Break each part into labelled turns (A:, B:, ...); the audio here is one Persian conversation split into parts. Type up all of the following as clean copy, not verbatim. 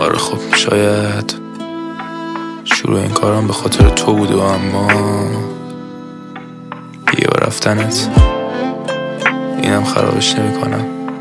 A: آره خب شاید شروع این کارم به خاطر تو بود و اما دیگه با رفتنت اینم خرابش نمی‌کنم.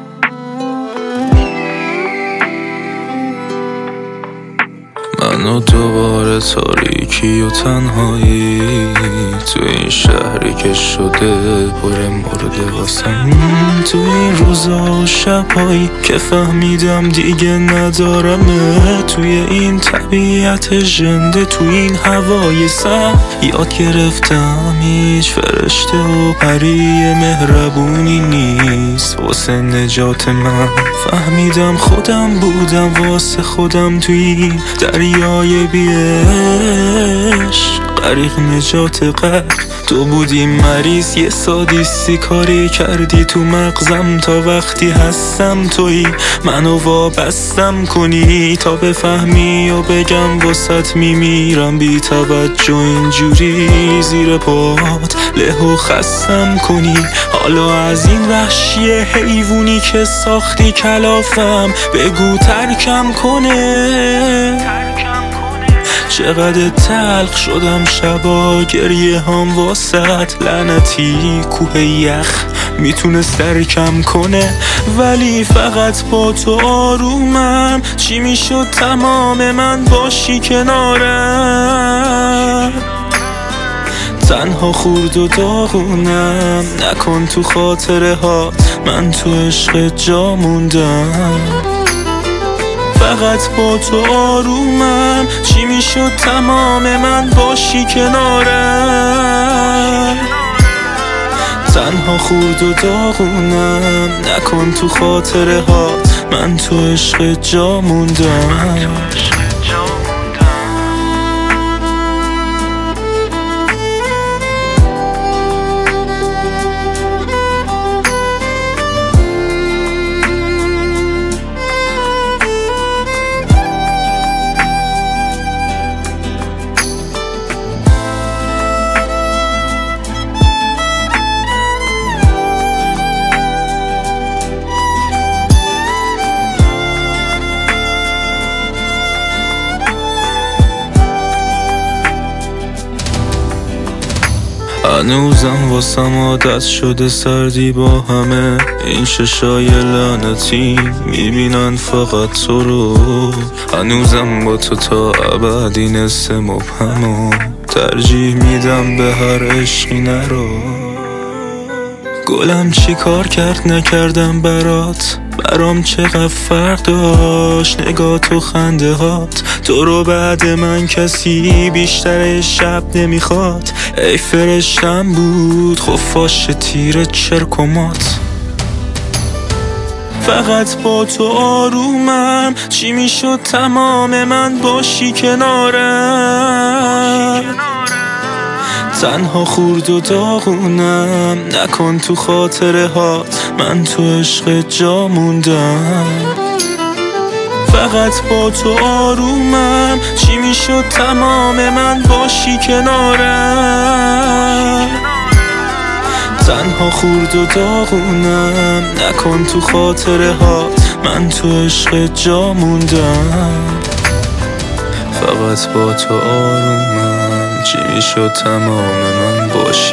A: منو دوباره تاریکی و تنهایی تو این شهری که شده پر مورد واسم، تو این روزا و شبایی که فهمیدم دیگه ندارمه، توی این طبیعت ژنده، تو این هوای سرد یاد گرفتم هیچ فرشته و پری مهربونی نیست واسه نجات من. فهمیدم خودم بودم واسه خودم توی این دریای بیش غریق نجات غرق. تو بودی مریض یه سادیستی کاری کردی تو مغزم تا وقتی هستم تویی منو وابستم کنی تا بفهمی و بگم واسط میمیرم بی توجه اینجوری زیر پات له و خستم کنی. حالا از این وحشی حیوونی که ساختی کلافم بگو ترکم کنه. چقدر تلخ شدم شبا گریه هم واسط، لعنتی کوه یخ میتونه سرکم کنه ولی فقط با تو آرومم. چی میشد تمام من باشی کنارم، تنها خورد و داغونم نکن تو خاطره ها من تو عشق جا موندم. فقط با تو آرومم چی میشد تمام من باشی کنارم، تنها خورد و داغونم نکن تو خاطره ها من تو عشق جا موندم. هنوزم واسم عادت شده سردی با همه این چشای لعنتی میبینن فقط تو رو. هنوزم با تو تا ابد این حس مبهمو ترجیح میدم به هر عشقی نرو. گلم چی کار کرد نکردم برات، برام چقدر فرق داشت نگاه و خنده هات. تو رو بعد من کسی بیشتر شب نمیخواد، ای فرشتم بود خفاش تیر چرکمات. فقط با تو آرومم چی میشد تمام من باشی کنارم، تنها خورد و داغونم نکن تو خاطره هات من تو عشق جا موندم. فقط با تو آرومم چی میشد تمام من باشی کنارم، تنها خورد و داغونم نکن تو خاطره هات من تو عشق جا موندم. فقط با تو آرومم چی میشد تمام من باشی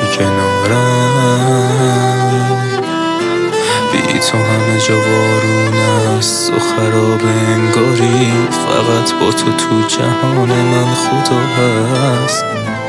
A: کنارم، بی تو همه جا وارون است و خراب انگاری، فقط با تو تو جهان من خدا هست.